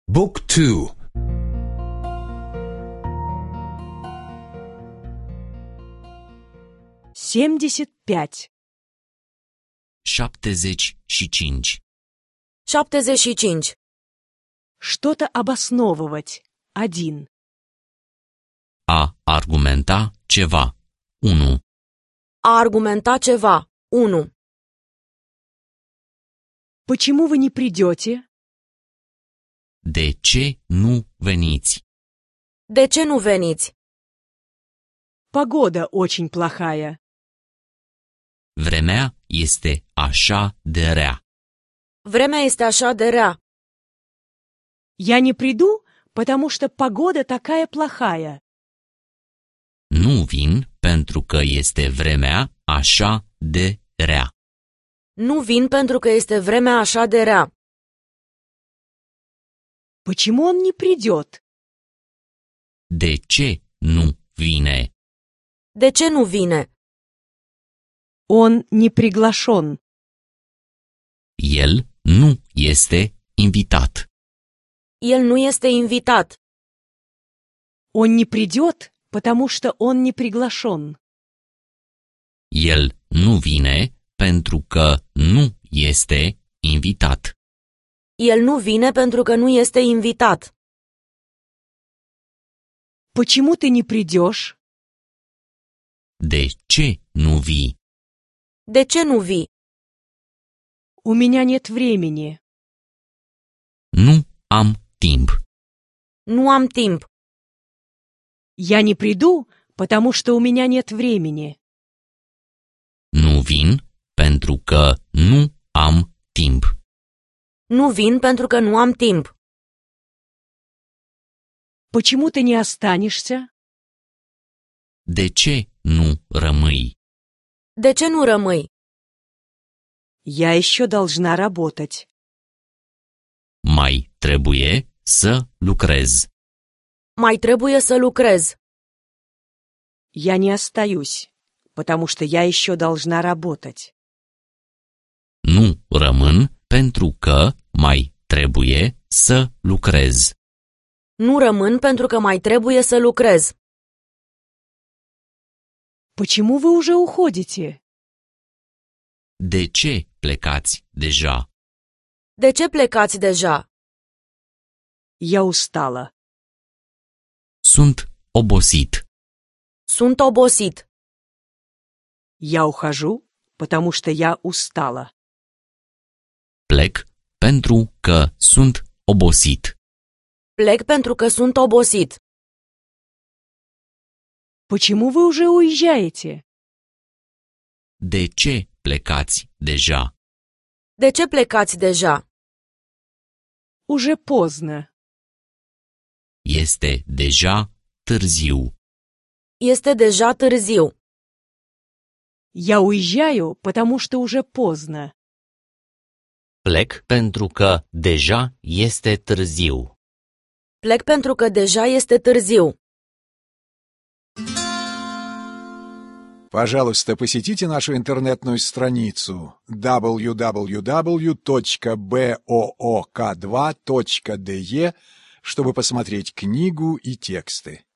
Book 2. 75. 75. 75. Что-то обосновывать. 1. A argumenta ceva. 1. A argumenta ceva. 1. Почему вы не придете? De ce nu veniți? De ce nu veniți? Погода очень плохая. Vremea este așa de rea. Vremea este așa de rea. Я не приду, потому что погода такая плохая. Nu vin pentru că este vremea așa de rea. Nu vin pentru că este vremea așa de rea. Почему он не придет? De ce nu vine? De ce nu vine? Он не приглашен. El nu este invitat. El nu este invitat. Он не придет, потому что он не приглашен. El nu vine pentru că nu este invitat. El nu vine pentru că nu este invitat. Почему ты не придешь? De ce nu vii? De ce nu vii? У меня нет времени. Nu am timp. Nu am timp. Я не приду, потому что у меня нет времени. Nu vin pentru că nu am timp. Nu vin pentru că nu am timp. Почему ты не останешься? De ce nu rămâi? De ce nu rămâi? Я еще должна работать. Mai trebuie să lucrez. Mai trebuie să lucrez. Я не остаюсь, потому что я еще должна работать. Nu rămân pentru că mai trebuie să lucrez. Nu rămân pentru că mai trebuie să lucrez. Почему вы уже уходите? De ce plecați deja? De ce plecați deja? Я устала. Sunt obosit. Sunt obosit. Я ухожу, потому что я устала. Plec pentru că sunt obosit. Plec pentru că sunt obosit. Почему вы уже уезжаете? De ce plecați deja? De ce plecați deja? Уже поздно. Este deja târziu. Este deja târziu. Я уезжаю, потому что уже поздно. Plec pentru că deja este târziu. Plec pentru că deja este târziu. Пожалуйста, посетите нашу интернетную страницу www.book2.de, чтобы посмотреть книгу и тексты.